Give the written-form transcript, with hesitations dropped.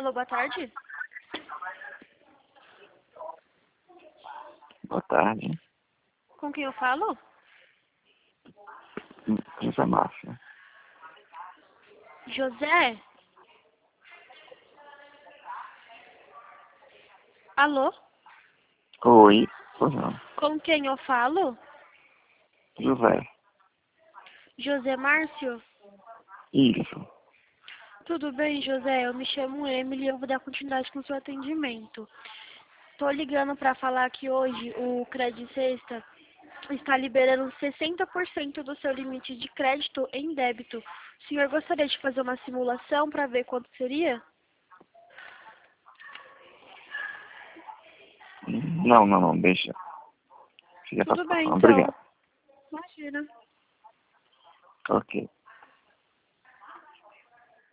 Alô, boa tarde. Boa tarde. Com quem eu falo? José Márcio. José? Alô? Oi. Pois não. Com quem eu falo? José. José Márcio? Isso. Tudo bem, José? Eu me chamo Emily e eu vou dar continuidade com o seu atendimento. Tô ligando para falar que hoje o Crédito Sexta está liberando 60% do seu limite de crédito em débito. O senhor gostaria de fazer uma simulação para ver quanto seria? Não. Deixa. Fica pra Tudo bem, próxima. então. Obrigado. Imagina. Ok.